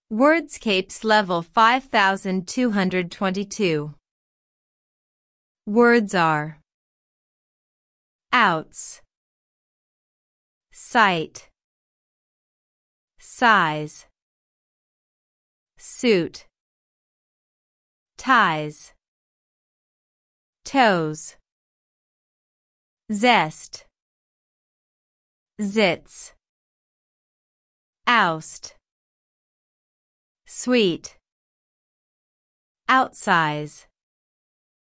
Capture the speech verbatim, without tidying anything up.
Wordscapes level five thousand two hundred twenty-two. Words are outs, sight, size, suit, ties, toes, zest, zits, oust, sweet, outsize.